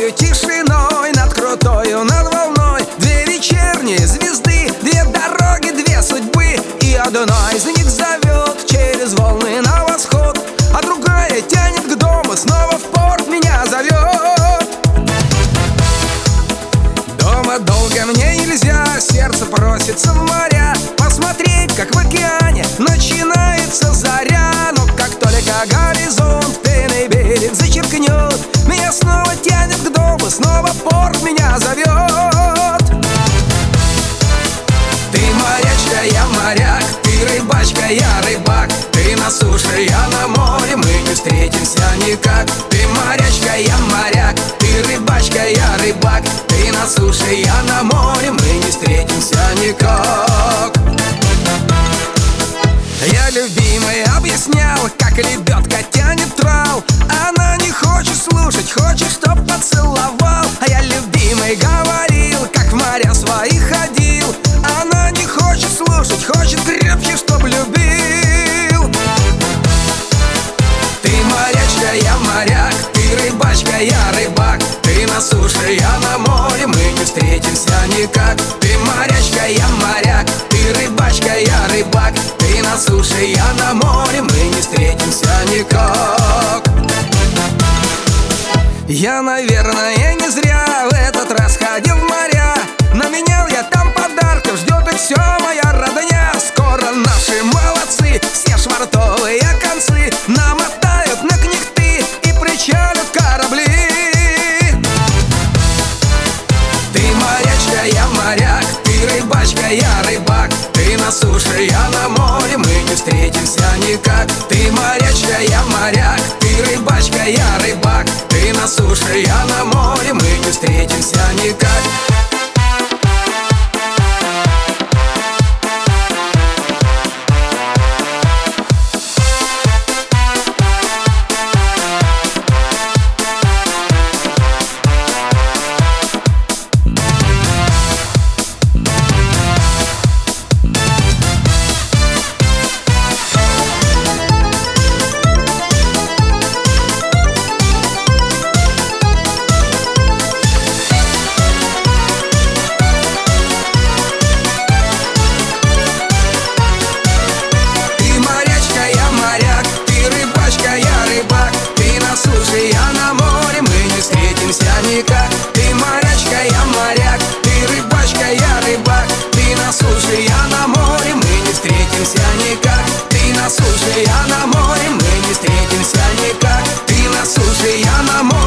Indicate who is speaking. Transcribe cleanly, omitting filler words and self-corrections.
Speaker 1: глухою тишиной, над крутою, над волной. Две вечерние звезды, две дороги, две судьбы, и одна из них зовет через волны на восход, а другая тянет к дому, снова в порт меня зовет. Дома долго мне нельзя, сердце просится в моря, посмотреть, как в океане начинается заря. Но как только горизонт пеной берег зачеркнет, меня снова тянет к дому, снова порт меня зовет. Ты морячка, я моряк, ты рыбачка, я рыбак, ты на суше, я на море, мы не встретимся никак. Ты морячка, я моряк, ты рыбачка, я рыбак, ты на суше, я на море, мы не встретимся никак. Я любимой объяснял, как лебедка тянет трал. Она не хочет слушать, хочет, чтоб поцеловал. А я любимой говорил, как в моря свои ходил. Она не хочет слушать, хочет крепче, чтоб любил. Ты морячка, я моряк, ты рыбачка, я рыбак, ты на суше, я на море, мы не встретимся никак. Ты морячка, я моряк, ты рыбачка, я рыбак, ты на суше, я на море, мы не встретимся никак. Я, наверное, не зря в этот раз ходил в моря, наменял я там подарков, ждет их все моя родня. Скоро наши молодцы, все швартовые концы намотают на кнехты и причалят корабли. Ты морячка, я моряк, ты рыбачка, я рыбак, ты на суше, я на море, мы не встретимся никак. Ты морячка, я моряк, ты рыбачка, я рыбак, ты на суше, я на море, мы не встретимся никак. Ты морячка, я моряк, ты рыбачка, я рыбак, ты на суше, я на море, мы не встретимся никак. Ты на суше, я на море, мы не встретимся никак. Ты на суше, я на море.